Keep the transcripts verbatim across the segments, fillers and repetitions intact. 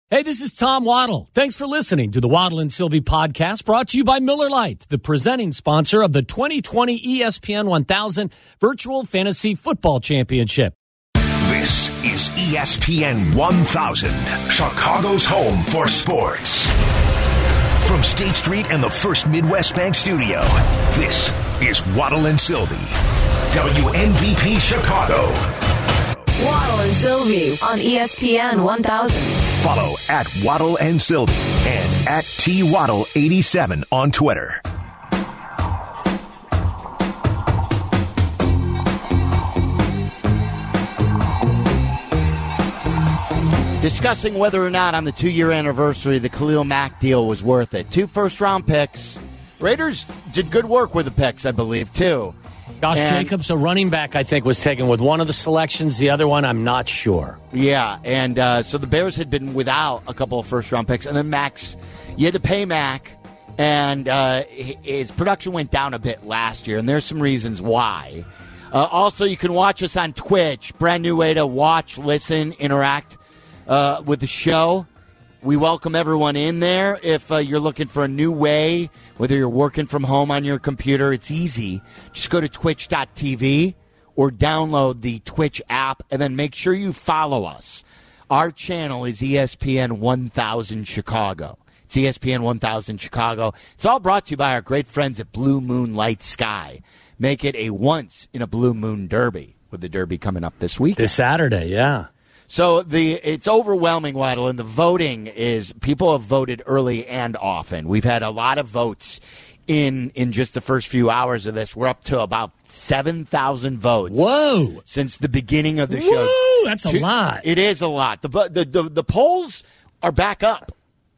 Hey, this is Tom Waddle. Thanks for listening to the Waddle and Sylvie podcast, brought to you by Miller Lite, the presenting sponsor of the twenty twenty E S P N one thousand Virtual Fantasy Football Championship. This is E S P N one thousand, Chicago's home for sports. From State Street and the First Midwest Bank Studio, this is Waddle and Sylvie, W N B P Chicago. Waddle and Sylvie on E S P N one thousand. Follow at Waddle and Sylvie and at T Waddle eighty-seven on Twitter. Discussing whether or not on the two-year anniversary the Khalil Mack deal was worth it. Two first-round picks. Raiders did good work with the picks, I believe, too. Josh And- Jacobs, a running back, I think, was taken with one of the selections. The other one, I'm not sure. Yeah, and uh, so the Bears had been without a couple of first-round picks, and then Max, you had to pay Mack, and uh, his production went down a bit last year, and there's some reasons why. Uh, also, you can watch us on Twitch, brand new way to watch, listen, interact uh, with the show. We welcome everyone in there. If uh, you're looking for a new way, whether you're working from home on your computer, it's easy. Just go to twitch dot t v or download the Twitch app, and then make sure you follow us. Our channel is E S P N one thousand Chicago. It's E S P N one thousand Chicago. It's all brought to you by our great friends at Blue Moon Light Sky. Make it a once in a Blue Moon Derby, with the Derby coming up this week. This Saturday, yeah. So the it's overwhelming, Waddle, and the voting is people have voted early and often. We've had a lot of votes in in just the first few hours of this. We're up to about seven thousand votes. Whoa! Since the beginning of the Woo! show. That's a lot. It is a lot. The, the the the polls are back up,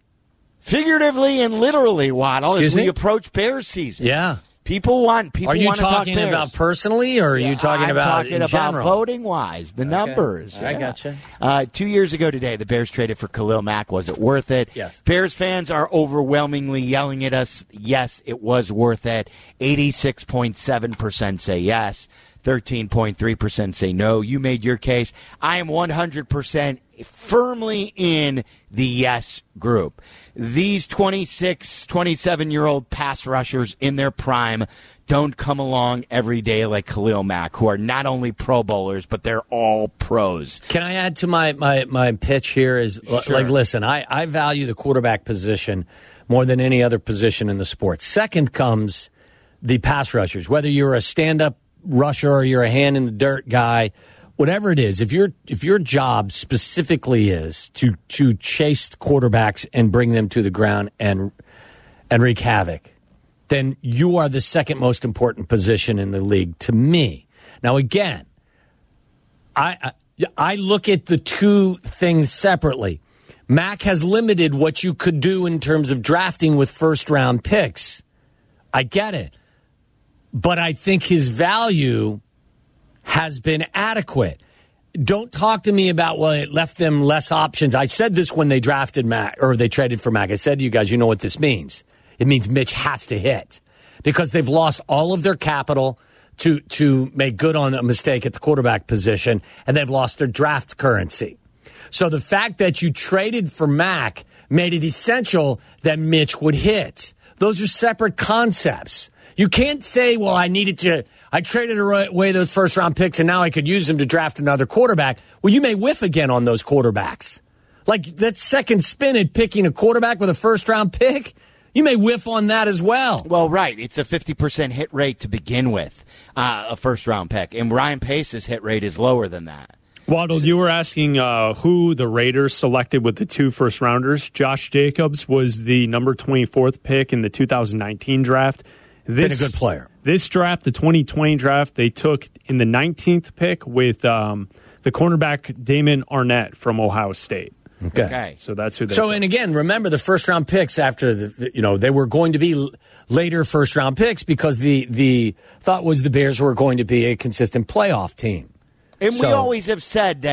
figuratively and literally, Waddle, Excuse as we me? approach Bears season. Yeah. People want people Are you want to talk talking Bears. about personally, or are you talking I'm about talking in about general? voting wise, the numbers. I Yeah. gotcha. Uh, two years ago today, the Bears traded for Khalil Mack. Was it worth it? Yes. Bears fans are overwhelmingly yelling at us. Yes, it was worth it. eighty-six point seven percent say yes. thirteen point three percent say no. You made your case. I am one hundred percent firmly in the yes group. These twenty-six, twenty-seven-year-old pass rushers in their prime don't come along every day like Khalil Mack, who are not only Pro Bowlers, but they're all pros. Can I add to my, my, my pitch here is, Sure. like, listen, I, I value the quarterback position more than any other position in the sport. Second comes the pass rushers. Whether you're a stand-up rusher or you're a hand-in-the-dirt guy, whatever it is, if your if your job specifically is to to chase quarterbacks and bring them to the ground and and wreak havoc, then you are the second most important position in the league to me. Now, again, I I, I look at the two things separately. Mack has limited what you could do in terms of drafting with first round picks. I get it, but I think his value has been adequate. Don't talk to me about, well, it left them less options. I said this when they drafted Mack, or they traded for Mack. I said to you guys, you know what this means. It means Mitch has to hit because they've lost all of their capital to, to make good on a mistake at the quarterback position, and they've lost their draft currency. So the fact that you traded for Mack made it essential that Mitch would hit. Those are separate concepts. You can't say, well, I needed to, I traded away those first round picks and now I could use them to draft another quarterback. Well, you may whiff again on those quarterbacks. Like that second spin at picking a quarterback with a first round pick, you may whiff on that as well. Well, right. It's a fifty percent hit rate to begin with, uh, a first round pick. And Ryan Pace's hit rate is lower than that. Waddle, you were asking uh, who the Raiders selected with the two first rounders. Josh Jacobs was the number twenty-fourth pick in the two thousand nineteen draft. This, Been a good player. This draft, the twenty twenty draft, they took in the nineteenth pick with um, the cornerback Damon Arnett from Ohio State. Okay. Okay. So that's who they So, took. and again, remember the first round picks after the, you know, they were going to be l- later first round picks because the, the thought was the Bears were going to be a consistent playoff team. And we So- always have said that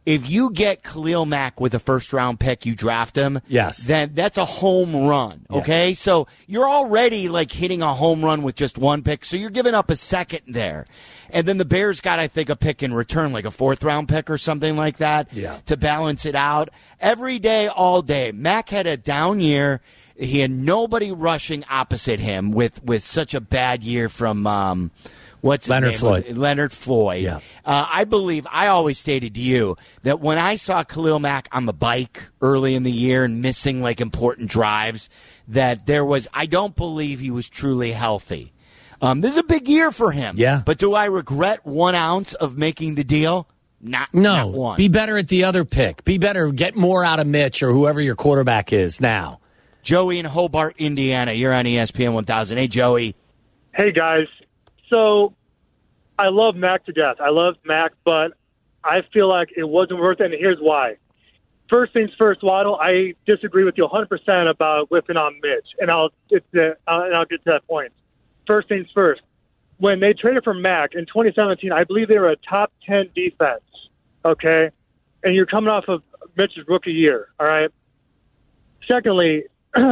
if you get Khalil Mack with a first-round pick, you draft him, yes, then that's a home run, okay? Yes. So you're already, like, hitting a home run with just one pick, so you're giving up a second there. And then the Bears got, I think, a pick in return, like a fourth-round pick or something like that, yeah. to balance it out. Every day, all day. Mack had a down year. He had nobody rushing opposite him with, with such a bad year from um, – What's his Leonard name? Floyd. Leonard Floyd. Yeah. Uh, I believe, I always stated to you that when I saw Khalil Mack on the bike early in the year and missing like important drives, that there was, I don't believe he was truly healthy. Um, this is a big year for him. Yeah. But do I regret one ounce of making the deal? Not, no. not one. Be better at the other pick. Be better. Get more out of Mitch or whoever your quarterback is now. Joey in Hobart, Indiana. You're on E S P N one thousand. Hey, Joey. Hey, guys. So, I love Mac to death. I love Mac, but I feel like it wasn't worth it, and here's why. First things first, Waddle, I disagree with you one hundred percent about whipping on Mitch, and I'll get to, uh, and I'll get to that point. First things first. When they traded for Mac in twenty seventeen, I believe they were a top ten defense, okay? And you're coming off of Mitch's rookie year, all right? Secondly,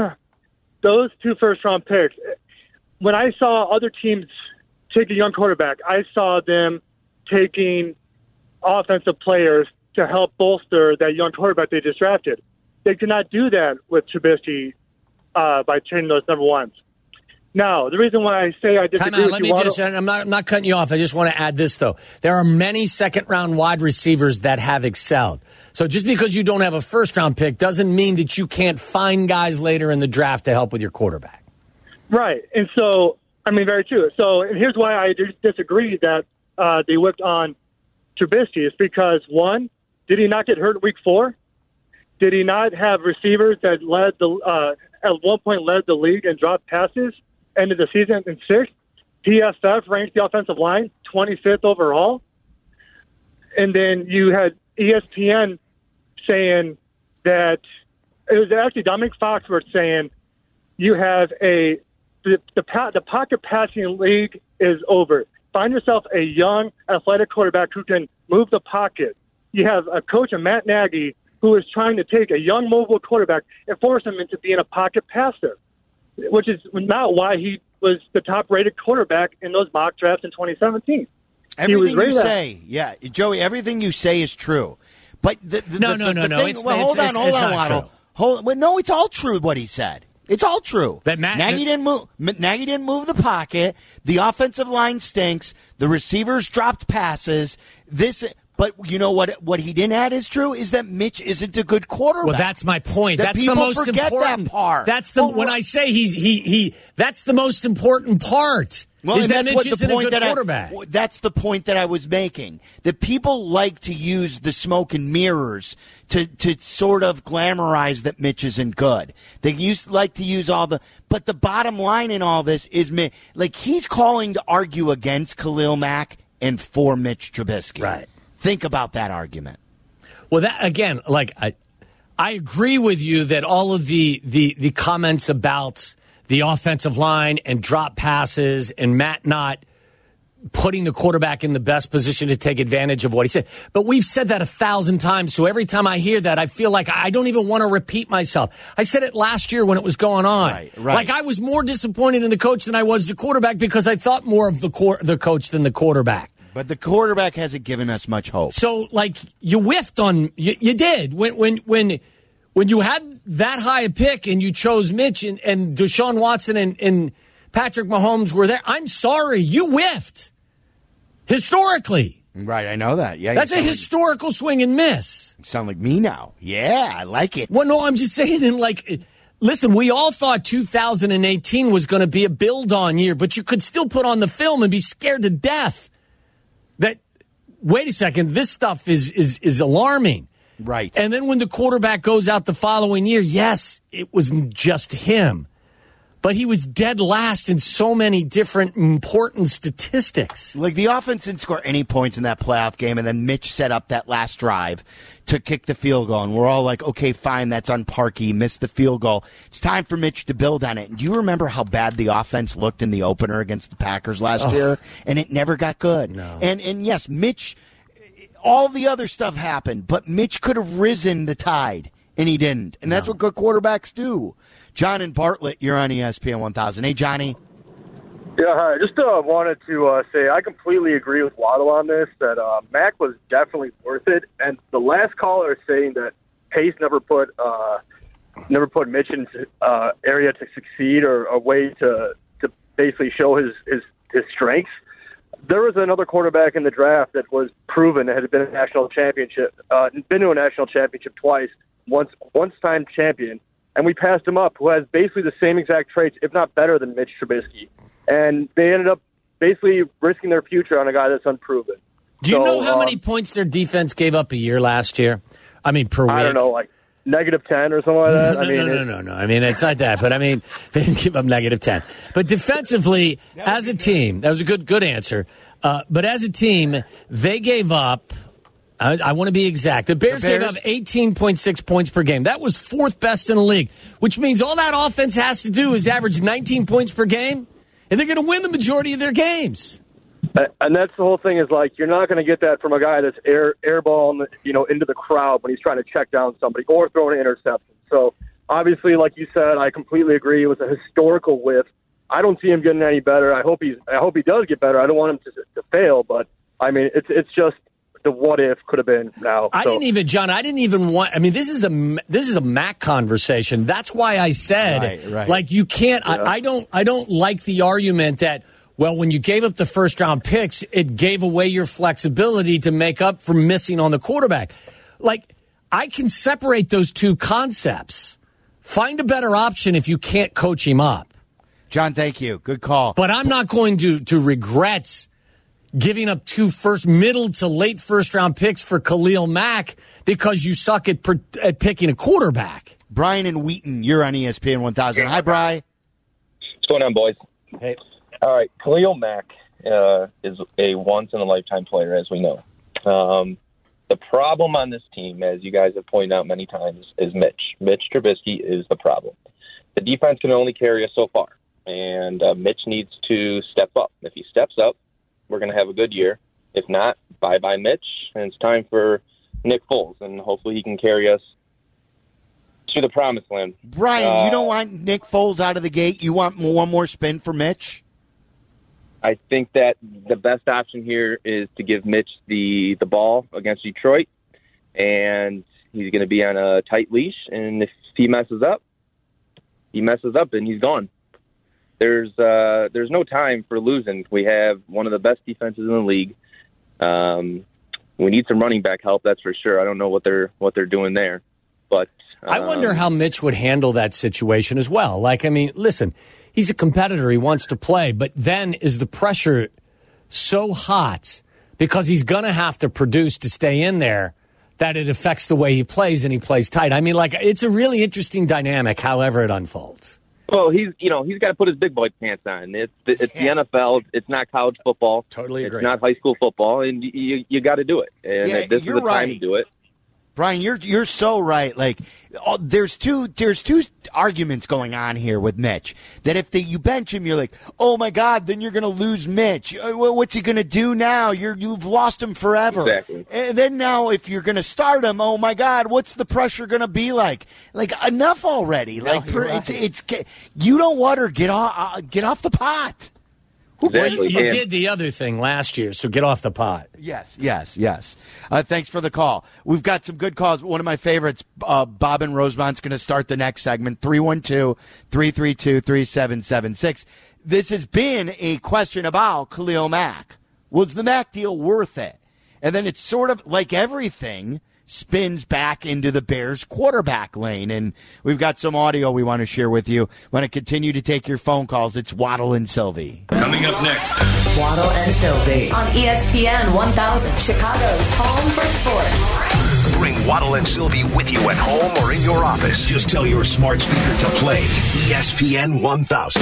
those two first-round picks, when I saw other teams – take a young quarterback, I saw them taking offensive players to help bolster that young quarterback they just drafted. They could not do that with Trubisky uh, by trading those number ones. Now, the reason why I say I disagree Time out. with Let you, me just, I'm not, I'm not cutting you off. I just want to add this, though. There are many second-round wide receivers that have excelled. So just because you don't have a first-round pick doesn't mean that you can't find guys later in the draft to help with your quarterback. Right. And so, I mean, very true. So, and here's why I disagree that uh, they whipped on Trubisky. It's because, one, did he not get hurt week four? Did he not have receivers that led the uh, at one point led the league in drop passes? End of the season in sixth. P F F ranked the offensive line twenty-fifth overall. And then you had E S P N saying that it was actually Dominic Foxworth saying you have a the the, the pocket passing league is over. Find yourself a young, athletic quarterback who can move the pocket. You have a coach, a Matt Nagy, who is trying to take a young, mobile quarterback and force him into being a pocket passer, which is not why he was the top-rated quarterback in those mock drafts in twenty seventeen. Everything you say, yeah, Joey, everything you say is true. But the, the, no, the, no, the, no, the no. thing, It's, well, it's, hold on, it's, hold it's on, not Waddle. true. Hold, well, no, it's all true what he said. It's all true. That Matt, Nagy that, didn't move. Nagy didn't move the pocket. The offensive line stinks. The receivers dropped passes. This, but you know what? What he didn't add is true is that Mitch isn't a good quarterback. Well, that's my point. That That's the most forget important that part. That's the well, when I say he's he he. That's the most important part. Well, is and that that's Mitch what isn't the point a good that quarterback? I, that's the point that I was making. That people like to use the smoke and mirrors to, to sort of glamorize that Mitch isn't good. They used like to use all the, but the bottom line in all this is, like, he's calling to argue against Khalil Mack and for Mitch Trubisky. Right. Think about that argument. Well, that again, like I, I agree with you that all of the the the comments about the offensive line and drop passes and Matt not putting the quarterback in the best position to take advantage of what he said. But we've said that a thousand times, so every time I hear that, I feel like I don't even want to repeat myself. I said it last year when it was going on. Right, right. Like I was more disappointed in the coach than I was the quarterback because I thought more of the cor- the coach than the quarterback. But the quarterback hasn't given us much hope. So, like, you whiffed on, you, you did. When when when when you had that high a pick and you chose Mitch and, and Deshaun Watson and, and Patrick Mahomes were there, I'm sorry, you whiffed. Historically. Right, I know that. Yeah, That's a historical like, swing and miss. You sound like me now. Yeah, I like it. Well, no, I'm just saying, in like, listen, we all thought two thousand eighteen was going to be a build-on year, but you could still put on the film and be scared to death. That, wait a second, this stuff is is is alarming. Right. And then when the quarterback goes out the following year, yes, it was just him. But he was dead last in so many different important statistics. Like the offense didn't score any points in that playoff game, and then Mitch set up that last drive to kick the field goal. And we're all like, okay, fine, that's on Parkey. He missed the field goal. It's time for Mitch to build on it. And do you remember how bad the offense looked in the opener against the Packers last oh. year? And it never got good. No. And, and yes, Mitch all the other stuff happened, but Mitch could have risen the tide, and he didn't. And that's no. what good quarterbacks do. John and Bartlett, you're on E S P N one thousand. Hey, Johnny. Yeah, hi. Just uh, wanted to uh, say I completely agree with Waddle on this, that uh, Mac was definitely worth it. And the last caller is saying that Pace never put uh, never put Mitch in uh, area to succeed or a way to to basically show his, his, his strengths. There was another quarterback in the draft that was proven that had been a national championship, uh, been to a national championship twice, once once time champion, and we passed him up, who has basically the same exact traits, if not better than Mitch Trubisky. And they ended up basically risking their future on a guy that's unproven. Do you so, know how um, many points their defense gave up a year last year? I mean, per week. I don't know, like negative ten or something like that. No, no, I mean, no, no, no, no. I mean, it's not that, but I mean, they didn't give up negative ten. But defensively, as a team, that was a good, good answer. Uh, but as a team, they gave up. I, I want to be exact. The Bears, the Bears gave up eighteen point six points per game. That was fourth best in the league, which means all that offense has to do is average nineteen points per game, and they're going to win the majority of their games. And that's the whole thing is, like, you're not going to get that from a guy that's air airball, you know, into the crowd when he's trying to check down somebody or throw an interception. So, obviously, like you said, I completely agree. It was a historical whiff. I don't see him getting any better. I hope he's. I hope he does get better. I don't want him to, to fail, but I mean, it's it's just the what if could have been now. I so. didn't even, John. I didn't even want. I mean, this is a this is a Mac conversation. That's why I said, right, right. like, you can't. Yeah. I, I don't. I don't like the argument that, well, when you gave up the first round picks, it gave away your flexibility to make up for missing on the quarterback. Like, I can separate those two concepts. Find a better option if you can't coach him up. John, thank you. Good call. But I'm not going to to regret giving up two first, middle to late first round picks for Khalil Mack because you suck at, at picking a quarterback. Brian and Wheaton, you're on E S P N one thousand. Hi, Brian. What's going on, boys? Hey. All right, Khalil Mack uh, is a once-in-a-lifetime player, as we know. Um, the problem on this team, as you guys have pointed out many times, is Mitch. Mitch Trubisky is the problem. The defense can only carry us so far, and uh, Mitch needs to step up. If he steps up, we're going to have a good year. If not, bye-bye Mitch, and it's time for Nick Foles, and hopefully he can carry us to the promised land. Brian, uh, you don't want Nick Foles out of the gate? You want one more spin for Mitch? I think that the best option here is to give Mitch the, the ball against Detroit, and he's going to be on a tight leash, and if he messes up, he messes up, and he's gone. There's uh, there's no time for losing. We have one of the best defenses in the league. Um, we need some running back help, that's for sure. I don't know what they're what they're doing there, but um, I wonder how Mitch would handle that situation as well. Like, I mean, listen, he's a competitor. He wants to play, but then is the pressure so hot because he's going to have to produce to stay in there that it affects the way he plays and he plays tight? I mean, like, it's a really interesting dynamic, however it unfolds. Well, he's you know he's got to put his big boy pants on. It's it's yeah. the N F L. It's not college football. Totally agree. It's not high school football, and you you got to do it. And yeah, this is the right. time to do it. Brian, you're you're so right. Like, oh, there's two there's two arguments going on here with Mitch. That if the, you bench him, you're like, oh my God, then you're going to lose Mitch. What's he going to do now? You're you've lost him forever. Exactly. And then now, if you're going to start him, oh my God, what's the pressure going to be like? Like, enough already. No, like, you're it's right. it's you don't want her get off uh, get off the pot. Exactly. You, you did the other thing last year, so get off the pot. Yes, yes, yes. Uh, thanks for the call. We've got some good calls. One of my favorites, uh, Bob in Rosemont's going to start the next segment, three one two, three three two, three seven seven six. This has been a question about Khalil Mack. Was the Mack deal worth it? And then it's sort of like everything spins back into the Bears quarterback lane. And we've got some audio we want to share with you. Want to continue to take your phone calls. It's Waddle and Sylvie. Coming up next. Waddle and Sylvie on E S P N one thousand, Chicago's home for sports. Bring Waddle and Sylvie with you at home or in your office. Just tell your smart speaker to play E S P N one thousand.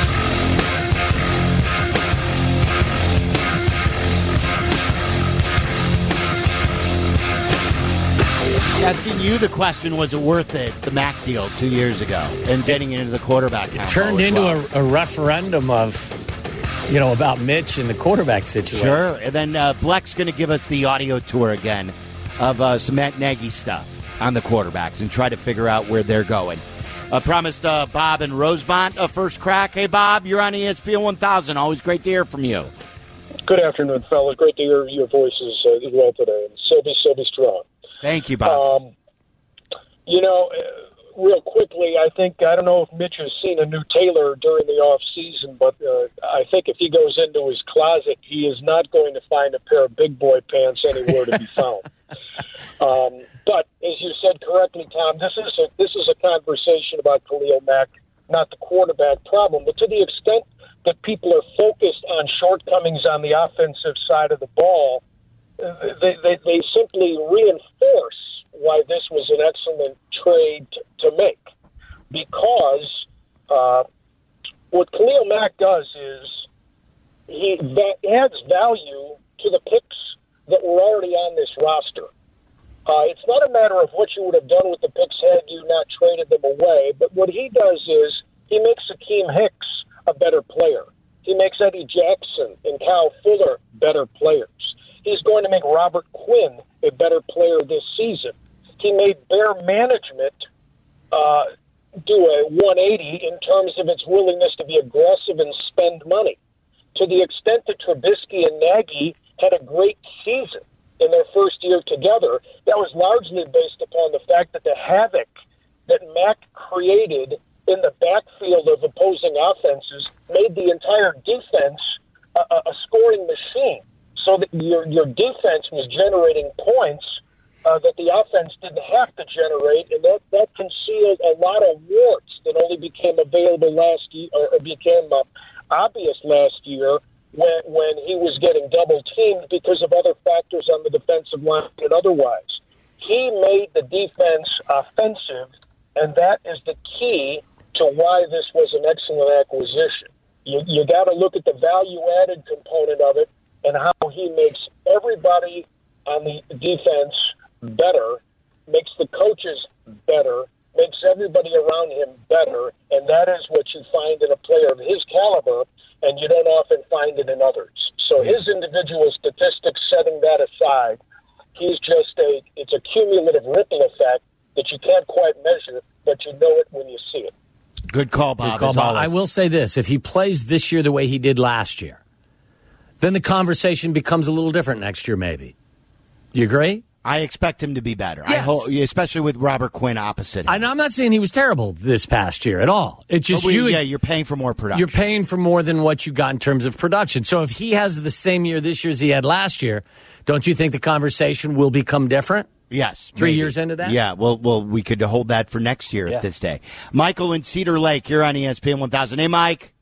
Asking you the question, was it worth it, the Mack deal two years ago, and getting into the quarterback It turned into well. a, a referendum of, you know, about Mitch and the quarterback situation. Sure. And then uh, Bleck's going to give us the audio tour again of uh, some Matt Nagy stuff on the quarterbacks and try to figure out where they're going. I uh, promised uh, Bob and Rosemont a first crack. Hey, Bob, you're on E S P N one thousand. Always great to hear from you. Good afternoon, fellas. Great to hear your voices uh, as well today. And Sylvie, Sylvie Strong. Thank you, Bob. Um, you know, uh, real quickly, I think, I don't know if Mitch has seen a new tailor during the off season, but uh, I think if he goes into his closet, he is not going to find a pair of big boy pants anywhere to be found. um, but as you said correctly, Tom, this is a, this is a conversation about Khalil Mack, not the quarterback problem. But to the extent that people are focused on shortcomings on the offensive side of the ball, they, they, they simply reinforce why this was an excellent trade to, to make. Because uh, what Khalil Mack does is he that adds value to the picks that were already on this roster. Uh, it's not a matter of what you would have done with the picks had you not traded them away, but what he does is he makes Akeem Hicks a better player. He makes Eddie Jackson and Kyle Fuller better players. He's going to make Robert Quinn a better player this season. He made Bear management uh, do a one eighty in terms of its willingness to be aggressive and spend money. To the extent that Trubisky and Nagy had a great season in their first year together, that was largely based upon the fact that the havoc that Mack created in the backfield of opposing offenses made the entire defense a, a scoring machine, so that your your defense was generating points uh, that the offense didn't have to generate, and that, that concealed a lot of warts that only became available last year, or became uh, obvious last year when when he was getting double teamed because of other factors on the defensive line and otherwise. He made the defense offensive, and that is the key to why this was an excellent acquisition. You, you got to look at the value-added component of it and how he makes everybody on the defense better, makes the coaches better, makes everybody around him better, and that is what you find in a player of his caliber, and you don't often find it in others. So his individual statistics, setting that aside, he's just a, it's a cumulative ripple effect that you can't quite measure, but you know it when you see it. Good call, Bob. Good call, Bob. I will say this. If he plays this year the way he did last year, then the conversation becomes a little different next year, maybe. You agree? I expect him to be better, Yes. I hope, especially with Robert Quinn opposite him. And I'm not saying he was terrible this past year at all. It's just But we- you. yeah, you're paying for more production. You're paying for more than what you got in terms of production. So if he has the same year this year as he had last year, don't you think the conversation will become different? Yes. Three maybe. years into that? Yeah, well, well, we could hold that for next year Yeah. if this day. Michael in Cedar Lake, you're on E S P N one thousand. Hey, Mike.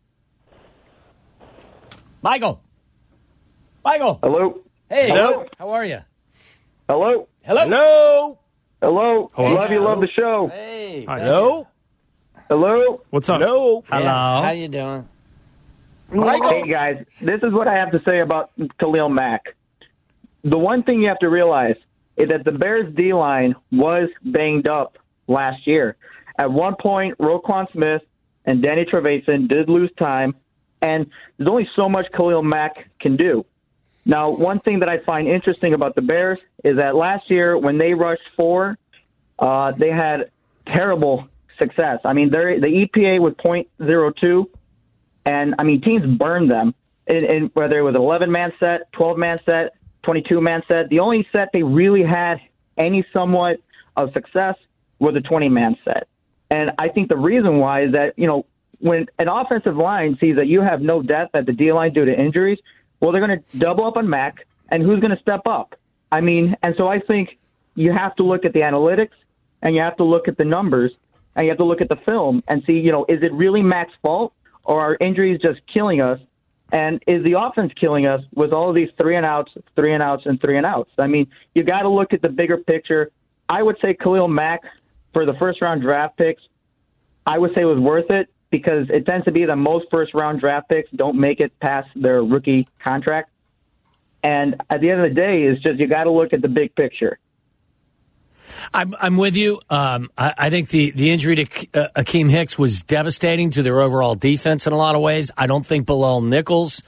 Michael. Michael. Hello. Hey. Hello. How are you? Hello. Hello. Hello. Hello. Hello. Love you. Love the show. Hey. Hello. Hello. What's up? Hello. Hello. How you doing? Michael. Hey guys, this is what I have to say about Khalil Mack. The one thing you have to realize is that the Bears D-line was banged up last year. At one point, Roquan Smith and Danny Trevathan did lose time, and there's only so much Khalil Mack can do. Now, one thing that I find interesting about the Bears is that last year when they rushed four, uh, they had terrible success. I mean, the E P A was point oh two, and, I mean, teams burned them, in, in, whether it was an eleven-man set, twelve-man set, twenty-two-man set. The only set they really had any somewhat of success was a twenty-man set. And I think the reason why is that, you know, when an offensive line sees that you have no depth at the D-line due to injuries, well, they're going to double up on Mack, and who's going to step up? I mean, and so I think you have to look at the analytics, and you have to look at the numbers, and you have to look at the film and see, you know, is it really Mack's fault, or are injuries just killing us? And is the offense killing us with all of these three and outs, three and outs, and three and outs? I mean, you got to look at the bigger picture. I would say Khalil Mack for the first round draft picks, I would say was worth it because it tends to be that most first round draft picks don't make it past their rookie contract. And at the end of the day, it's just you got to look at the big picture. I'm I'm with you. Um, I, I think the, the injury to uh, Akeem Hicks was devastating to their overall defense in a lot of ways. I don't think Bilal Nichols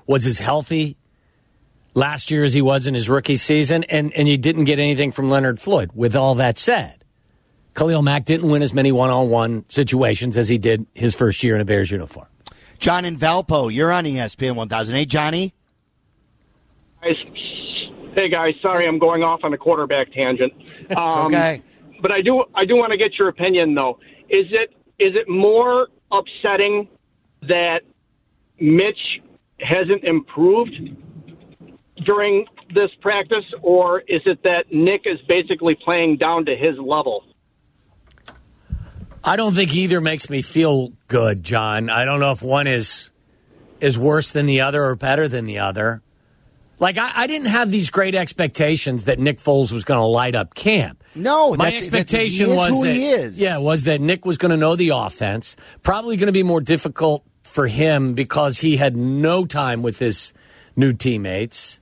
was as healthy last year as he was in his rookie season, and, and you didn't get anything from Leonard Floyd. With all that said, Khalil Mack didn't win as many one-on-one situations as he did his first year in a Bears uniform. John in Valpo, you're on E S P N one thousand. Hey, Johnny. Hey, guys. Sorry, I'm going off on a quarterback tangent. Um, okay. But I do I do want to get your opinion, though. Is it is it more upsetting that Mitch hasn't improved during this practice, or is it that Nick is basically playing down to his level? I don't think either makes me feel good, John. I don't know if one is is worse than the other or better than the other. Like, I, I didn't have these great expectations that Nick Foles was going to light up camp. No, my that's, expectation that's, was who that he is. yeah, was that Nick was going to know the offense. Probably going to be more difficult for him because he had no time with his new teammates.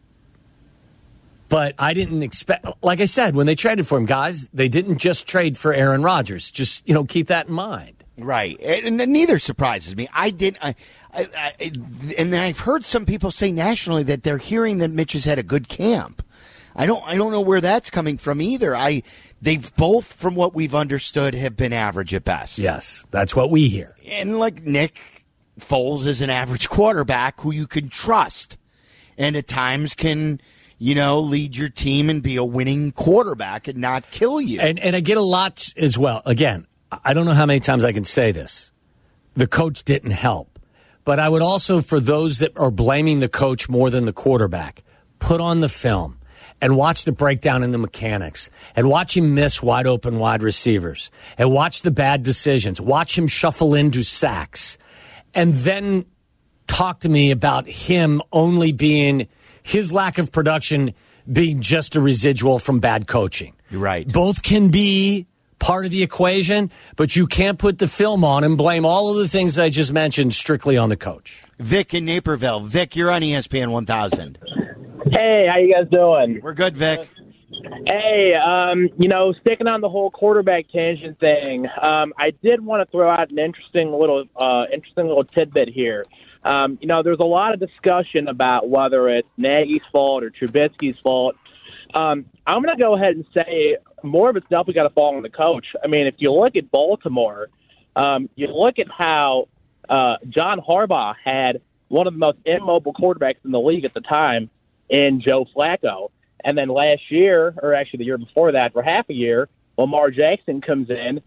But I didn't expect, like I said, when they traded for him, guys, they didn't just trade for Aaron Rodgers. Just, you know, keep that in mind. Right. And neither surprises me. I didn't, I, I, I, and I've heard some people say nationally that they're hearing that Mitch has had a good camp. I don't, I don't know where that's coming from either. I, they've both, from what we've understood, have been average at best. Yes, that's what we hear. And like Nick Foles is an average quarterback who you can trust, and at times can, you know, lead your team and be a winning quarterback and not kill you. And and I get a lot as well. Again, I don't know how many times I can say this. The coach didn't help. But I would also, for those that are blaming the coach more than the quarterback, put on the film and watch the breakdown in the mechanics and watch him miss wide open wide receivers and watch the bad decisions. Watch him shuffle into sacks. And then talk to me about him only being his lack of production being just a residual from bad coaching. You're right. Both can be part of the equation, but you can't put the film on and blame all of the things that I just mentioned strictly on the coach. Vic in Naperville. Vic, you're on E S P N one thousand. Hey, how you guys doing? We're good, Vic. Hey, um, you know, sticking on the whole quarterback tangent thing, um, I did want to throw out an interesting little, uh, interesting little tidbit here. Um, you know, there's a lot of discussion about whether it's Nagy's fault or Trubisky's fault. Um, I'm going to go ahead and say more of it's definitely got to fall on the coach. I mean, if you look at Baltimore, um, you look at how uh, John Harbaugh had one of the most immobile quarterbacks in the league at the time in Joe Flacco. And then last year, or actually the year before that, for half a year, Lamar Jackson comes in.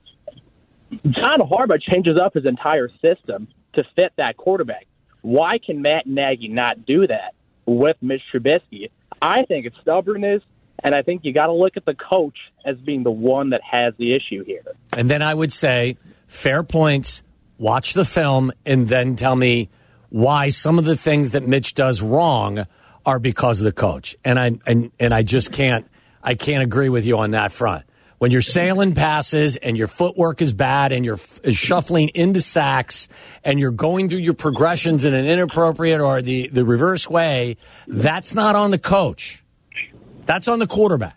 John Harbaugh changes up his entire system to fit that quarterback. Why can Matt Nagy not do that with Mitch Trubisky? I think it's stubbornness, and I think you got to look at the coach as being the one that has the issue here. And then I would say, fair points, watch the film, and then tell me why some of the things that Mitch does wrong are because of the coach. And I and, and I just can't I can't agree with you on that front. When you're sailing passes and your footwork is bad and you're f- shuffling into sacks and you're going through your progressions in an inappropriate or the, the reverse way, that's not on the coach. That's on the quarterback.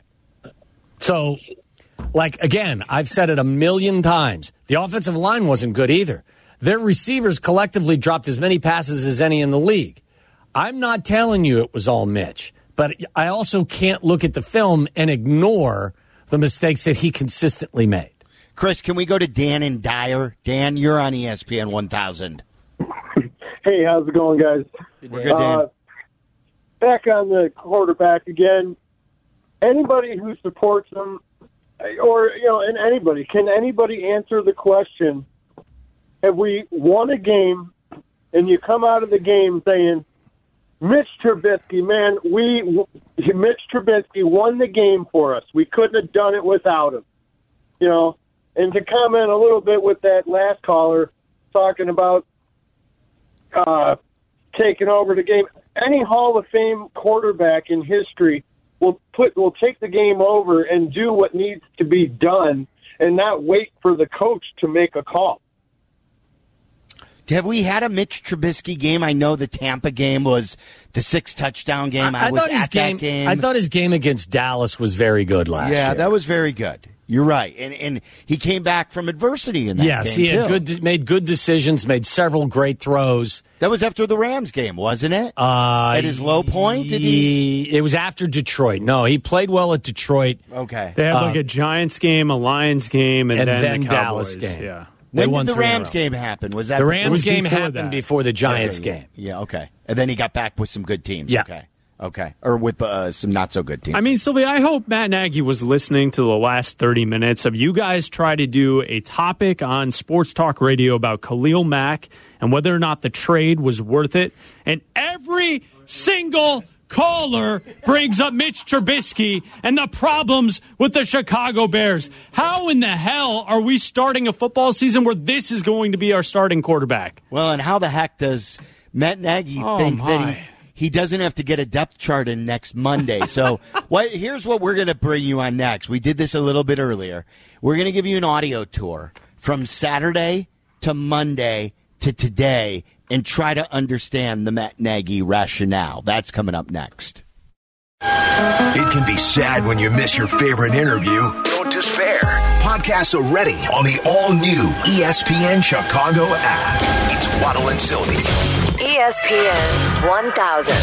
So, like, again, I've said it a million times. The offensive line wasn't good either. Their receivers collectively dropped as many passes as any in the league. I'm not telling you it was all Mitch, but I also can't look at the film and ignore the mistakes that he consistently made. Chris, can we go to Dan in Dyer? Dan, you're on E S P N one thousand. Hey, how's it going, guys? We're good, Dan. Uh, back on the quarterback again. Anybody who supports him, or, you know, and anybody, can anybody answer the question, have we won a game and you come out of the game saying, Mitch Trubisky, man, we Mitch Trubisky won the game for us. We couldn't have done it without him. You know, and to comment a little bit with that last caller talking about uh, taking over the game. Any Hall of Fame quarterback in history will put will take the game over and do what needs to be done and not wait for the coach to make a call. Have we had a Mitch Trubisky game? I know the Tampa game was the six touchdown game. I, I, I was thought his at game, that game. I thought his game against Dallas was very good last yeah, year. Yeah, that was very good. You're right, and and he came back from adversity in that yes, game. Yes, he had too. good, made good decisions, made several great throws. That was after the Rams game, wasn't it? Uh, at his low point, did he? It was after Detroit. No, he played well at Detroit. Okay, they had like uh, a Giants game, a Lions game, and, and then, then the Dallas Cowboys. game. Yeah. They when won did the three in a Rams row. game happen? Was that the Rams game before happened that. before the Giants yeah, yeah, game? Yeah, okay, and then he got back with some good teams. Yeah. Okay. Okay, or with uh, some not so good teams. I mean, Sylvia, I hope Matt Nagy was listening to the last thirty minutes of you guys try to do a topic on Sports Talk Radio about Khalil Mack and whether or not the trade was worth it. And every single caller brings up Mitch Trubisky and the problems with the Chicago Bears. How in the hell are we starting a football season where this is going to be our starting quarterback? Well, and how the heck does Matt Nagy oh think my. that he... He doesn't have to get a depth chart in next Monday. So what? Here's what we're going to bring you on next. We did this a little bit earlier. We're going to give you an audio tour from Saturday to Monday to today and try to understand the Matt Nagy rationale. That's coming up next. It can be sad when you miss your favorite interview. Don't despair. Podcasts are ready on the all-new E S P N Chicago app. It's Waddle and Sylvie. E S P N one thousand.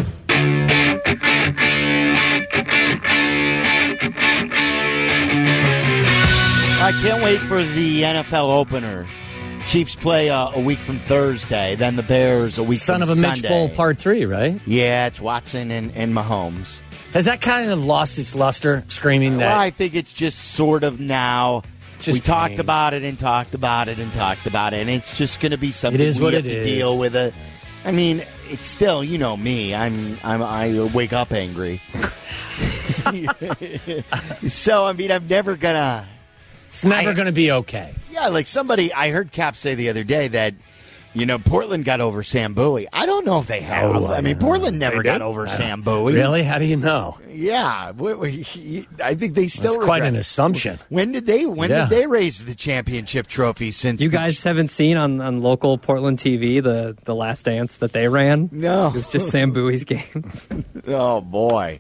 I can't wait for the N F L opener. Chiefs play uh, a week from Thursday, then the Bears a week Son from of a Sunday. Mitch Bowl Part Three, right? Yeah, it's Watson and, and Mahomes. Has that kind of lost its luster, screaming that? Well, I think it's just sort of now. Just we talked plain. about it and talked about it and talked about it, and it's just going to be something It is we what have it to is. deal with. It. I mean, it's still, you know me. I'm, I'm, I wake up angry. So I mean, I'm never gonna. It's never I- going to be okay. Yeah, like somebody I heard Cap say the other day that, you know, Portland got over Sam Bowie. I don't know if they have. Oh, I mean, I Portland never They got did? over Sam Bowie. Really? How do you know? Yeah, w- w- he- I think they still. That's quite regret- an assumption. When did they? When Yeah. did they raise the championship trophy? Since You the- guys haven't seen on, on local Portland T V the, the Last Dance that they ran? No. It was just Sam Bowie's games. Oh boy,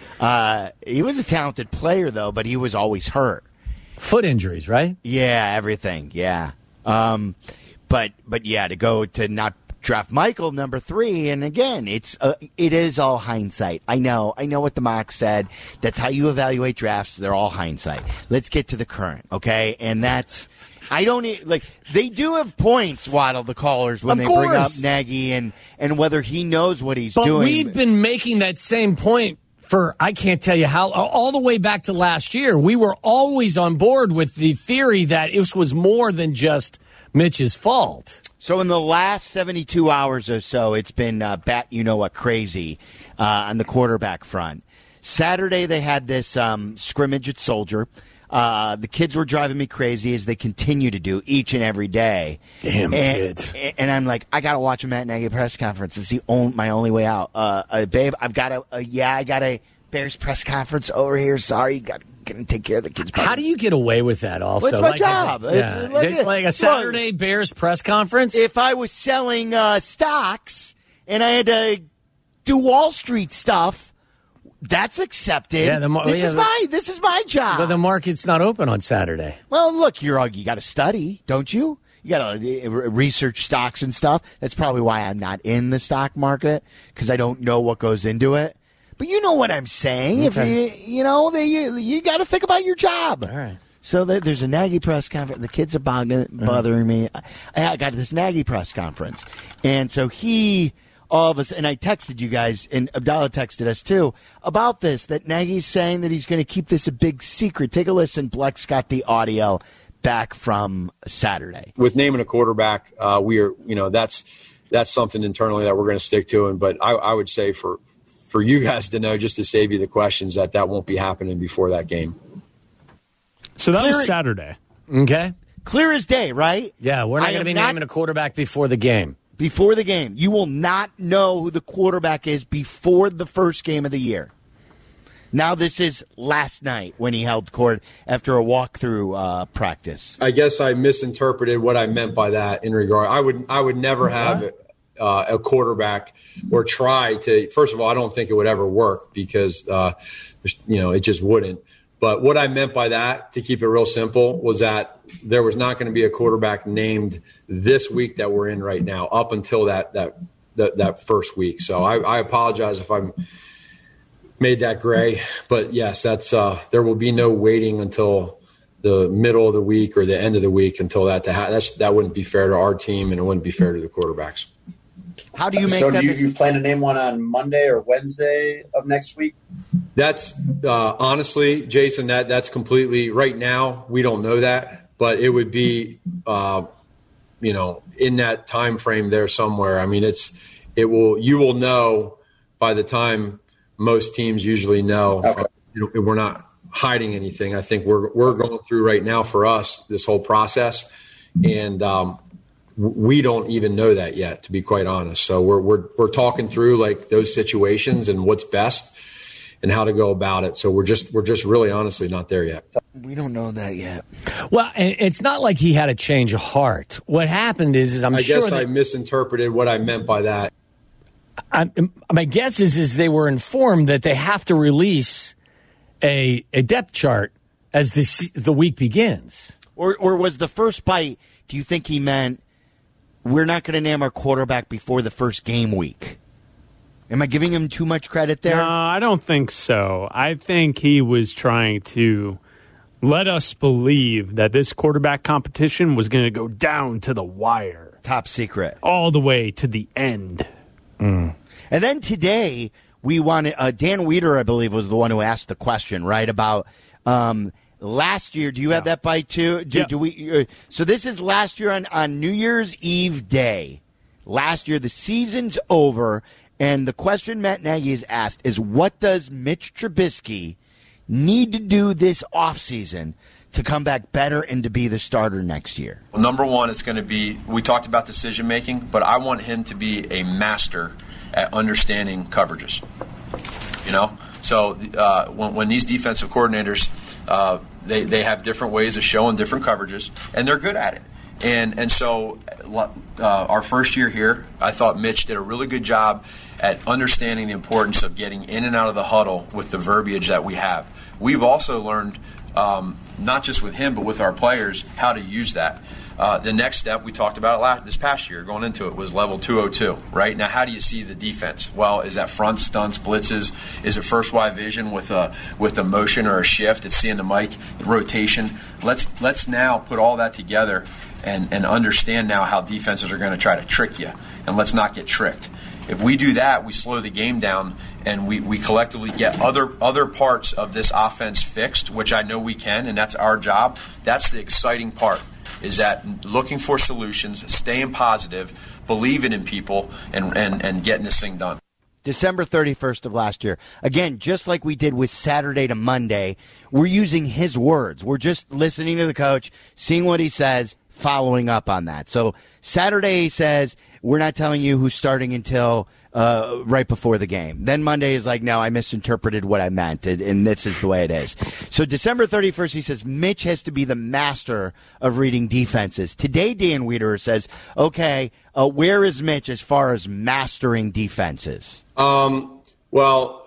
uh, he was a talented player though, but he was always hurt. Foot injuries, right? Yeah, everything. Yeah, um, but but yeah, to go to not draft Michael number three, and again, it's uh, it is all hindsight. I know, I know what the mock said. That's how you evaluate drafts. They're all hindsight. Let's get to the current, okay? And that's I don't e- like they do have points, Waddle, the callers when Of they bring up course. Nagy and and whether he knows what he's But doing. we've been making that same point for, I can't tell you how, all the way back to last year. We were always on board with the theory that it was more than just Mitch's fault. So in the last seventy-two hours or so, it's been uh, bat you know what crazy uh, on the quarterback front. Saturday they had this um, scrimmage at Soldier. Uh, the kids were driving me crazy as they continue to do each and every day. Damn and, kids. And I'm like, I got to watch a Matt Nagy press conference. It's the only, my only way out. Uh, uh, babe, I've got a, uh, yeah, I got a Bears press conference over here. Sorry, got to take care of the kids. How do you get away with that also? Well, it's my like, job. Yeah. It's like it. Like a Saturday Bears press conference? If I was selling uh, stocks and I had to do Wall Street stuff, that's accepted. Yeah, the mar- this yeah, is the- my this is my job. But the market's not open on Saturday. Well, look, you're you got to study, don't you? You got to uh, research stocks and stuff. That's probably why I'm not in the stock market because I don't know what goes into it. But you know what I'm saying. Okay. If you you know they you, you got to think about your job. All right. So the, there's a Nagy press conference. The kids are bothering, bothering me. I, I got this Nagy press conference, and so he. All of us, and I texted you guys, and Abdallah texted us too, about this, that Nagy's saying that he's going to keep this a big secret. Take a listen. Bleck's got the audio back from Saturday. With naming a quarterback, uh, we are, you know, that's that's something internally that we're going to stick to. And but I, I would say for for you guys to know, just to save you the questions, that that won't be happening before that game. So that Clear- was Saturday. Okay. Clear as day, right? Yeah, we're not I going to am be not- naming a quarterback before the game. Before the game. You will not know who the quarterback is before the first game of the year. Now, this is last night when he held court after a walkthrough uh, practice. I guess I misinterpreted what I meant by that in regard. I would I would never have uh, a quarterback or try to. First of all, I don't think it would ever work because uh, you know it just wouldn't. But what I meant by that, to keep it real simple, was that there was not going to be a quarterback named this week that we're in right now up until that that that, that first week. So I, I apologize if I made that gray. But, yes, that's uh, there will be no waiting until the middle of the week or the end of the week until that to ha- that's that wouldn't be fair to our team, and it wouldn't be fair to the quarterbacks. How do you make so that? do you, you plan to name one on Monday or Wednesday of next week? That's uh, honestly, Jason, that that's completely right now. We don't know that, but it would be, uh, you know, in that time frame there somewhere. I mean, it's it will you will know by the time most teams usually know. Okay. You know, we're not hiding anything. I think we're we're going through right now for us this whole process, and um, we don't even know that yet, to be quite honest. So we're we're we're talking through like those situations and what's best and how to go about it. So we're just we're just really honestly not there yet. We don't know that yet. Well, and it's not like he had a change of heart. What happened is, is I'm I sure guess that, I misinterpreted what I meant by that. I, my guess is, is they were informed that they have to release a a depth chart as the the week begins. Or or was the first bite? Do you think he meant we're not going to name our quarterback before the first game week? Am I giving him too much credit there? No, I don't think so. I think he was trying to let us believe that this quarterback competition was going to go down to the wire. Top secret. All the way to the end. Mm. And then today, we wanted, uh, Dan Weeder, I believe, was the one who asked the question, right, about um, last year. Do you yeah. have that bite, too? Do, yeah. do we? Uh, so this is last year on, on New Year's Eve day. Last year, the season's over. And the question Matt Nagy has asked is, what does Mitch Trubisky need to do this offseason to come back better and to be the starter next year? Well, number one, it's going to be, we talked about decision-making, but I want him to be a master at understanding coverages. You know? So uh, when, when these defensive coordinators, uh, they, they have different ways of showing different coverages, and they're good at it. And and so uh, our first year here, I thought Mitch did a really good job at understanding the importance of getting in and out of the huddle with the verbiage that we have. We've also learned, um, not just with him, but with our players, how to use that. Uh, the next step, we talked about it last, this past year, going into it, was level two oh two, right? Now, how do you see the defense? Well, is that front stunts, blitzes? Is it first wide vision with a with a motion or a shift? It's seeing the mic, rotation. Let's let's now put all that together and, and understand now how defenses are going to try to trick you, and let's not get tricked. If we do that, we slow the game down, and we, we collectively get other other parts of this offense fixed, which I know we can, and that's our job. That's the exciting part, is that looking for solutions, staying positive, believing in people, and, and, and getting this thing done. December thirty-first of last year. Again, just like we did with Saturday to Monday, we're using his words. We're just listening to the coach, seeing what he says, following up on that. So Saturday he says, we're not telling you who's starting until uh, right before the game. Then Monday is like, no, I misinterpreted what I meant, and this is the way it is. So December thirty-first, he says, Mitch has to be the master of reading defenses. Today, Dan Wiederer says, okay, uh, where is Mitch as far as mastering defenses? Um, well,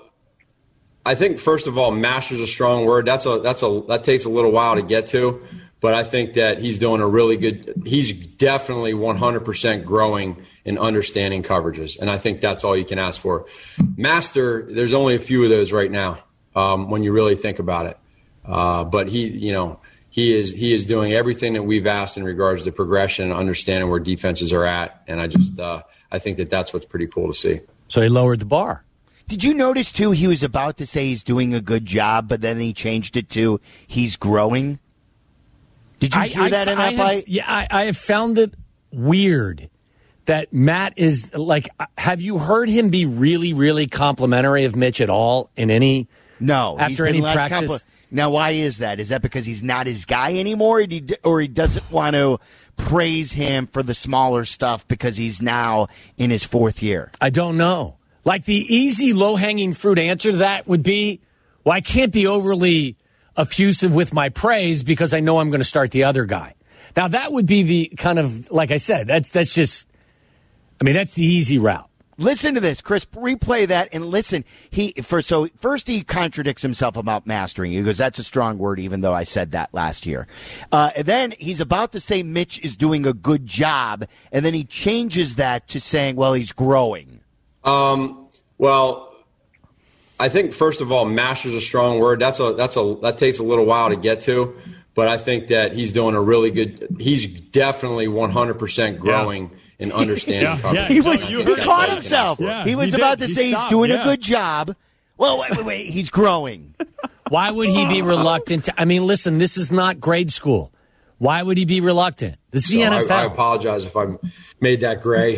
I think, first of all, master's a strong word. That's a that's a that takes a little while to get to. But I think that he's doing a really good – he's definitely one hundred percent growing in understanding coverages, and I think that's all you can ask for. Master, there's only a few of those right now um, when you really think about it. Uh, but he, you know, he is he is doing everything that we've asked in regards to progression and understanding where defenses are at, and I just uh, I think that that's what's pretty cool to see. So he lowered the bar. Did you notice, too, he was about to say he's doing a good job, but then he changed it to he's growing? Did you I, hear I, that in I that have, bite? Yeah, I, I have found it weird that Matt is like. Have you heard him be really, really complimentary of Mitch at all in any? No, after any practice. Compl- now, why is that? Is that because he's not his guy anymore, or he, or he doesn't want to praise him for the smaller stuff because he's now in his fourth year? I don't know. Like the easy, low hanging fruit answer to that would be, well, I can't be overly effusive with my praise because I know I'm going to start the other guy. Now that would be the kind of, like I said, that's that's just, I mean, that's the easy route. Listen to this, Chris. Replay that and listen. He for so first he contradicts himself about mastering. He goes, "That's a strong word," even though I said that last year. Uh, and then he's about to say Mitch is doing a good job, and then he changes that to saying, "Well, he's growing." Um. Well, I think first of all, master's a strong word. That's a that's a that takes a little while to get to, but I think that he's doing a really good. He's definitely one hundred percent growing. Yeah. And understanding yeah, coverage. Yeah, he was, he caught himself. Yeah, he was he about did. to He say stopped, he's doing yeah. a good job. Well, wait, wait, wait. He's growing. Why would he be reluctant to, I mean, listen, this is not grade school. Why would he be reluctant? This is So the N F L. I, I apologize if I made that gray.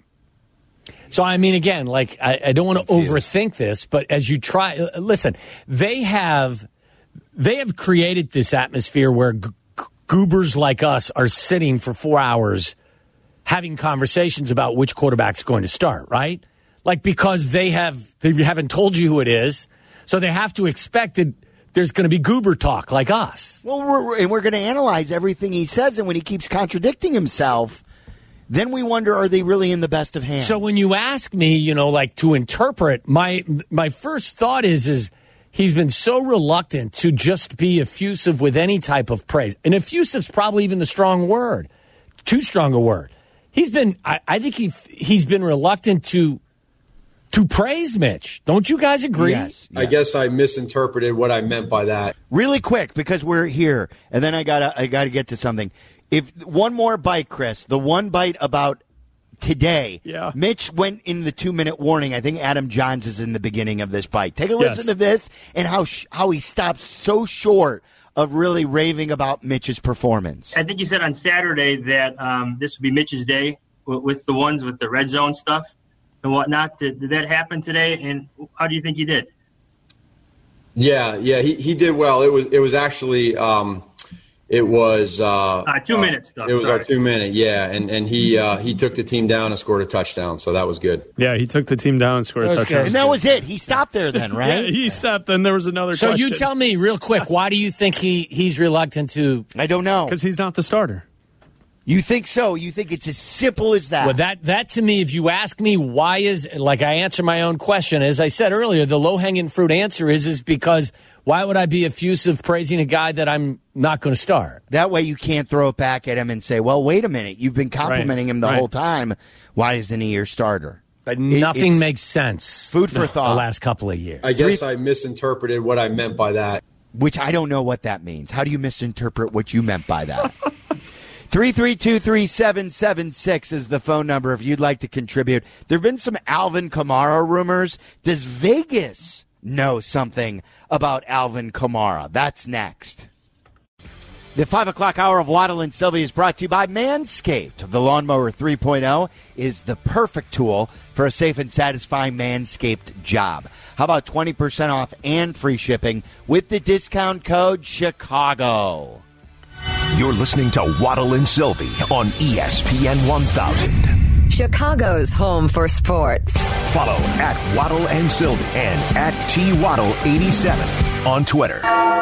So, I mean, again, like, I, I don't want to overthink this, but as you try, uh, listen, they have, they have created this atmosphere where g- goobers like us are sitting for four hours having conversations about which quarterback's going to start, right? Like, because they have, they haven't told you who it is, so they have to expect that there's going to be goober talk like us. Well, we're, and we're going to analyze everything he says, and when he keeps contradicting himself, then we wonder, are they really in the best of hands? So when you ask me, you know, like to interpret, my my first thought is, is he's been so reluctant to just be effusive with any type of praise. And effusive's probably even the strong word, too strong a word. He's been, I, I think he he's been reluctant to to praise Mitch. Don't you guys agree? Yes. I guess I misinterpreted what I meant by that. Really quick, because we're here, and then I gotta I gotta get to something. If one more bite, Chris, the one bite about today. Yeah. Mitch went in the two minute warning. I think Adam Johns is in the beginning of this bite. Take a listen Yes. to this and how sh- how he stops so short of really raving about Mitch's performance. I think you said on Saturday that um, this would be Mitch's day with, with the ones with the red zone stuff and whatnot. Did, did that happen today? And how do you think he did? Yeah, yeah, he, he did well. It was it was actually um, it was uh, Uh, two minute stuff. it was sorry. our two minute, yeah, and and he uh, he took the team down and scored a touchdown, so that was good. Yeah, he took the team down and scored a touchdown. And that was it. He stopped there then, right? Yeah, he stopped. Then there was another So question. you tell me real quick, why do you think he, he's reluctant to? I don't know. Because he's not the starter. You think so? You think it's as simple as that? Well, that that to me, if you ask me why is, like I answer my own question, as I said earlier, the low hanging fruit answer is is because why would I be effusive praising a guy that I'm not going to start? That way you can't throw it back at him and say, well, wait a minute. You've been complimenting Right, him the right. whole time. Why isn't he your starter? But It- nothing it's makes sense. Food for thought. The last couple of years. I guess I misinterpreted what I meant by that. Which I don't know what that means. How do you misinterpret what you meant by that? three three two, three seven seven six is the phone number if you'd like to contribute. There have been some Alvin Kamara rumors. Does Vegas know something about Alvin Kamara? That's next. The five o'clock hour of Waddle and Sylvie is brought to you by Manscaped. The Lawnmower three point oh is the perfect tool for a safe and satisfying Manscaped job. How about twenty percent off and free shipping with the discount code Chicago? You're listening to Waddle and Sylvie on E S P N one thousand. Chicago's home for sports. Follow at Waddle and Sylvie and at T Waddle eighty-seven on Twitter.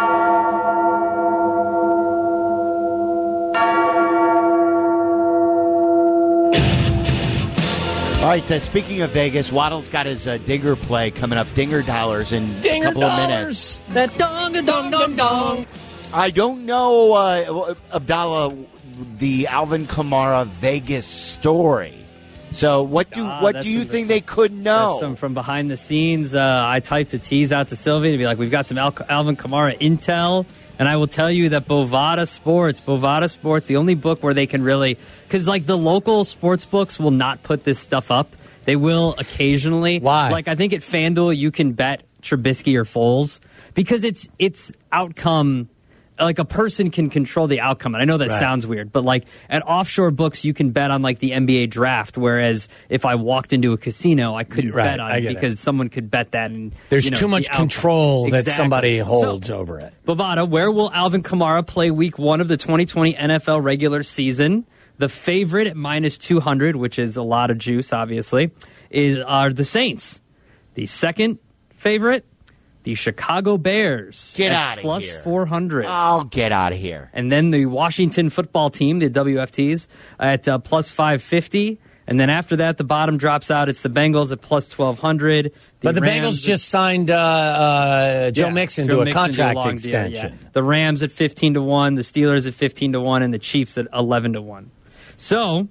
All right, uh, speaking of Vegas, Waddle's got his uh, Dinger play coming up, Dinger Dollars, in a Dinger couple of dollars. minutes. That dong, dong, dong, dong. I don't know, uh, Abdallah, the Alvin Kamara Vegas story. So what do Ah, what that's do you some- think they could know? That's some from behind the scenes. Uh, I typed a tease out to Sylvie to be like, we've got some Al- Alvin Kamara intel. And I will tell you that Bovada Sports, Bovada Sports, the only book where they can really, because like the local sports books will not put this stuff up. They will occasionally. Why? Like I think at FanDuel you can bet Trubisky or Foles because it's it's outcome. Like a person can control the outcome. And I know that Right. sounds weird, but like at offshore books, you can bet on like the N B A draft. Whereas if I walked into a casino, I couldn't Right, bet on I it get it. because someone could bet that. And There's you know, too much the outcome. control that Exactly. somebody So- holds over it. Bovada, where will Alvin Kamara play week one of the twenty twenty N F L regular season? The favorite at minus two hundred, which is a lot of juice, obviously, is are the Saints. The second favorite, the Chicago Bears. Get at outta plus here. four hundred. Oh, get out of here. And then the Washington football team, the W F Ts, at uh, plus five fifty. And then after that, the bottom drops out. It's the Bengals at plus twelve hundred. The but the Rams Bengals just signed uh, uh, Joe yeah, Mixon Joe to a Mixon contract to a long extension. Deal, yeah. The Rams at fifteen to one, the Steelers at fifteen to one, and the Chiefs at eleven to one. So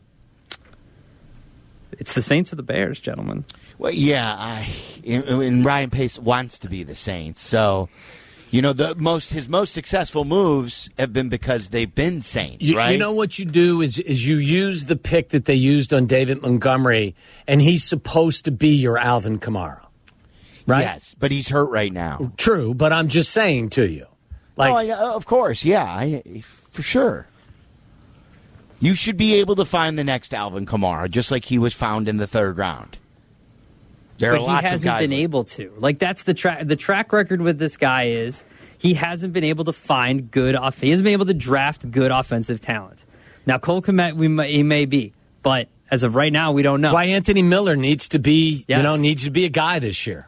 it's the Saints or the Bears, gentlemen. Well, yeah, I, and Ryan Pace wants to be the Saints. So, you know, the most his most successful moves have been because they've been Saints, You, right? you know what you do is is you use the pick that they used on David Montgomery, and he's supposed to be your Alvin Kamara, right? Yes, but he's hurt right now. True, but I'm just saying to you, like, no, I, of course, yeah, I, for sure. You should be able to find the next Alvin Kamara, just like he was found in the third round. There but are he lots hasn't of guys been like, able to. Like that's the track. The track record with this guy is he hasn't been able to find good. Off- he hasn't been able to draft good offensive talent. Now Cole Kmet, we may, he may be, but as of right now, we don't know. That's why Anthony Miller needs to be, Yes. you know, needs to be a guy this year,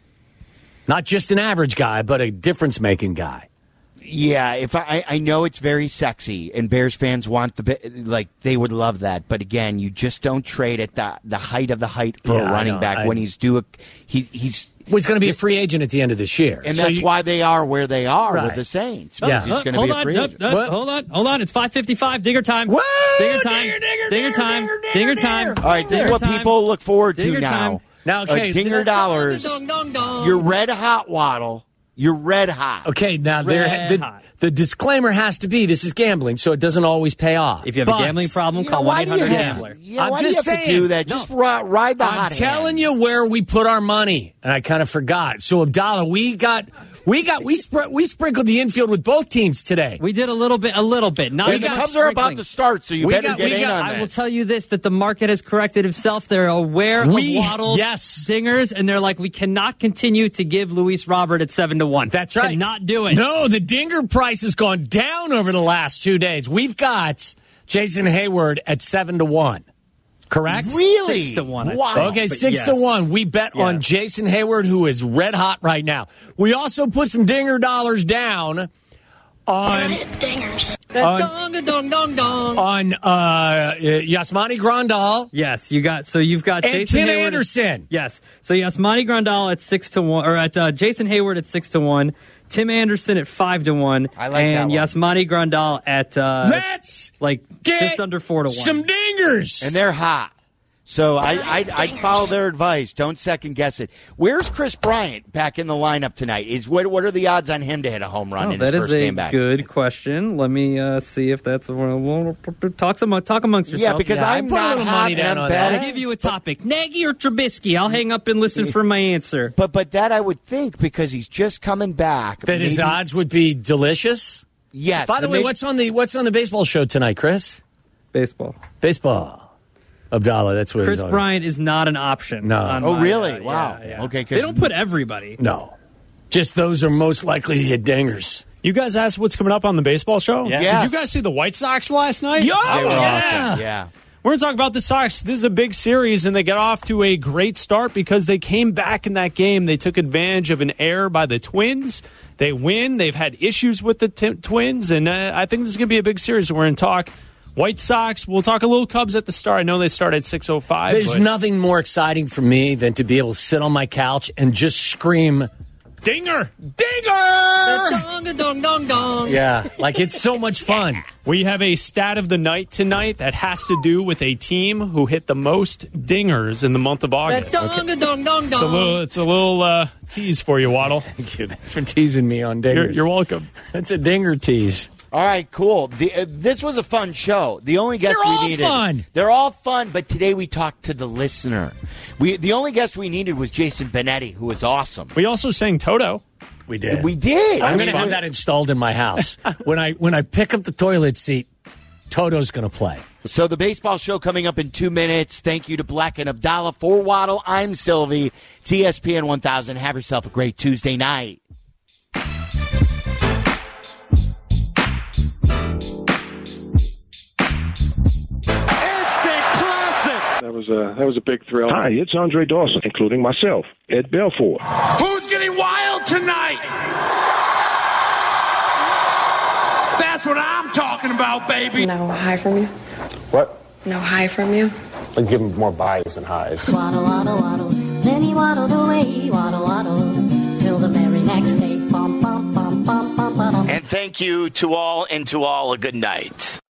not just an average guy, but a difference-making guy. Yeah, if I, I know it's very sexy, and Bears fans want the like they would love that, but again, you just don't trade at the the height of the height for Yeah, a I running know. back I- when he's due. A, he, he's well, he's going to be a free agent at the end of this year, and So that's you- why they are where they are Right. with the Saints. Yeah. Because he's going to hold be a on, free no, agent. no, hold on, hold on. It's five fifty-five. Dinger time. Whoa, dinger time. dinger, dinger, dinger dinger, time. dinger, dinger, Dinger dinger. time. All right, this is Dinger what time. people look forward to Dinger now. time. Now, okay, Uh, Dinger th- dollars. Dong, dong, dong. You're red hot, Waddle. You're red hot. Okay, now there, Red the, hot. the disclaimer has to be this is gambling, so it doesn't always pay off. If you have But a gambling problem, You call know, why one eight do you hundred have to- gambler. Yeah, I'm why do you just have to saying. do that? Just ri- ride the I'm hot telling hand. you where we put our money, and I kind of forgot. So Abdallah, we got, we got, we spr- we sprinkled the infield with both teams today. We did a little bit, a little bit. Not And as the much Cubs are about sprinkling. to start, so you We better got- get we in got- on I this. will tell you this, that the market has corrected itself. They're aware We- of Waddle's yes. dingers, and they're like, we cannot continue to give Luis Robert at seven to one. That's right. Cannot do it. No, the Dinger price has gone down over the last two days. We've got Jason Hayward at seven to one. Correct? Really? Six to one, I Wow. think. Okay, But six yes. to one. We bet on Yes. Jason Hayward, who is red hot right now. We also put some Dinger dollars down on Dingers. On- Dong, dong, dong, dong. on uh, Yasmani Grandal Yes, you got so you've got and Jason Tim Hayward. Anderson. Yes, so Yasmani Grandal at six to one, or at uh, Jason Hayward at six to one, Tim Anderson at five to one, I like and that one. Yasmani Grandal at uh, Let's like get just under four to one. some Dingers. And they're hot. So I, I'd, I'd follow their advice. Don't second guess it. Where's Chris Bryant back in the lineup tonight? Is what what are the odds on him to hit a home run Oh, in that his is first a game back? good question. Let me uh, see if that's a, talk some talk amongst yourself. Yeah, because I'm put a not little hot money and down I'm on bad. that. I'll give you a topic: Nagy or Trubisky. I'll hang up and listen for my answer. But but that I would think because he's just coming back. That his maybe- odds would be delicious. Yes. By the and way, maybe- what's on the what's on the baseball show tonight, Chris? Baseball. Baseball. Abdallah, that's what Chris it's on. Bryant is not an option. No. on Oh, my, really? uh, Wow. yeah, yeah. Okay, 'cause- They don't put everybody. No. Just those are most likely to hit Dingers. You guys asked what's coming up on the baseball show? Yeah. Yes. Did you guys see the White Sox last night? Yo, They were yeah. awesome. Yeah. We're going to talk about the Sox. This is a big series, and they got off to a great start because they came back in that game. They took advantage of an error by the Twins. They win. They've had issues with the t- Twins, and uh, I think this is going to be a big series. We're going to talk White Sox. We'll talk a little Cubs at the start. I know they start at six oh five. There's but nothing more exciting for me than to be able to sit on my couch and just scream, Dinger! Dinger! Dong, dong, dong, dong. Yeah, like it's so much fun. We have a stat of the night tonight that has to do with a team who hit the most dingers in the month of August. Dong, dong, dong, It's a little, it's a little uh, tease for you, Waddle. Thank you. Thanks for teasing me on Dingers. You're, you're welcome. That's a Dinger tease. All right, cool. The, uh, this was a fun show. The only guest They're we all needed, fun. They're all fun, but today we talked to the listener. We the only guest we needed was Jason Benetti, who was awesome. We also sang Toto. We did. We did. I'm I going to mean, have that installed in my house. when I when I pick up the toilet seat, Toto's going to play. So the baseball show coming up in two minutes. Thank you to Black and Abdallah. For Waddle, I'm Sylvie. It's E S P N one thousand. Have yourself a great Tuesday night. That was a that was a big thrill. Hi, it's Andre Dawson, including myself, Ed Belfort. Who's getting wild tonight? That's what I'm talking about, baby. No hi from you? What? No hi from you? I'll give him more buys than highs. Waddle, waddle, waddle. Then he waddled away, waddle, waddle, till the very next day. Bum, bum, bum, bum, bum, bum. And thank you to all, and to all a good night.